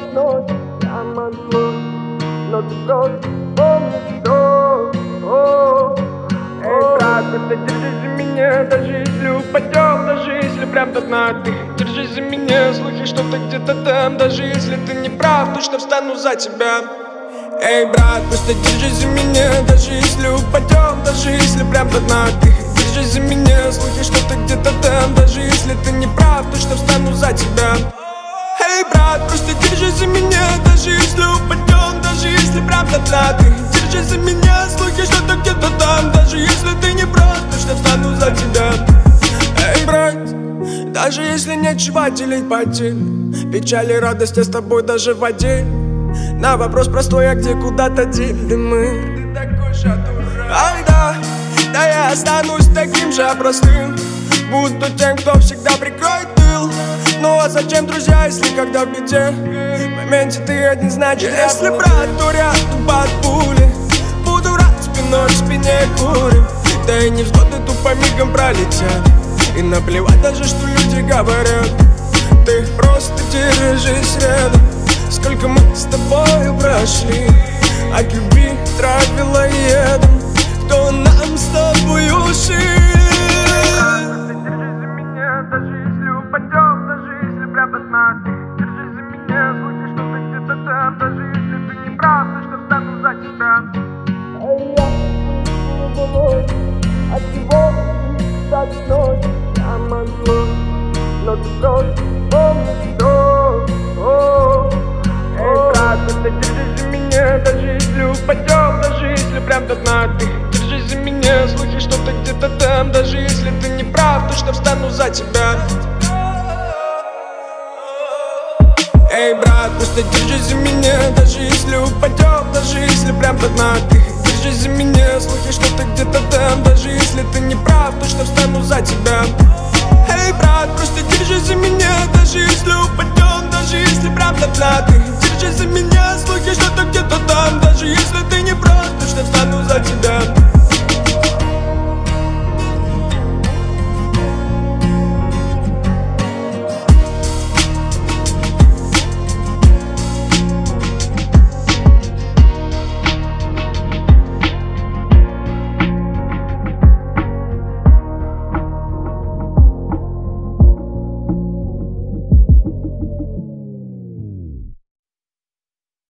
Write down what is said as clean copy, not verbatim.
так ночь, я могу, но ты просто помнишь, что эй, брат, просто держись за меня, даже если упадем, даже если прям до дна. Ты держись за меня, слухи, что ты где-то там, даже если ты не прав, точно встану за тебя. Эй, брат, просто держись за меня, даже если упадем, даже если прям до дна. Ты держись за меня, слухи, что ты где-то там, даже если ты не прав, точно встану за тебя. Эй, брат, просто держись за меня, даже если упадем, даже если прям до дна. Ты держись за меня, слухи, что ты где-то там, даже если ты не прав, точно встану за тебя. Эй, брат, даже если нечего делить подель, печаль и радость я с тобой даже в отдель. На вопрос простой, а где куда-то дели мы? Ты такой же дурак. Ай да, да я останусь таким же простым. Буду тем, кто всегда прикроет тыл. Ну а зачем, друзья, если когда в беде? В моменте ты один, значит, если брат, то рядом под пули. Буду рад спиной к спине курим. Да и невзгоды тупо мигом пролетят. И наплевать даже, что люди говорят. Ты просто держись рядом. Сколько мы с тобою прошли, от любви травила едом. Кто нам с тобою жил? Просто держись за меня, даже если упадем, даже если прям до дна. Ты держись за меня, слухи, что ты где-то там, даже если ты не прав, точно встану за тебя. Эй, я не болой, от всего так ночь, я могу, но ты просто помнишь, что просто держись за меня, даже если упадем, даже если прям до дна. Ты держись за меня, слухи, что ты где-то там, даже если ты не прав, точно встану за тебя. Эй, брат, просто держись за меня, даже если упадем, даже если прям до дна. Ты держись за меня, слухи, что ты где-то там, даже если ты не прав, точно встану за тебя. Эй, брат, просто держись за меня, даже если упадем, даже если прям до дна.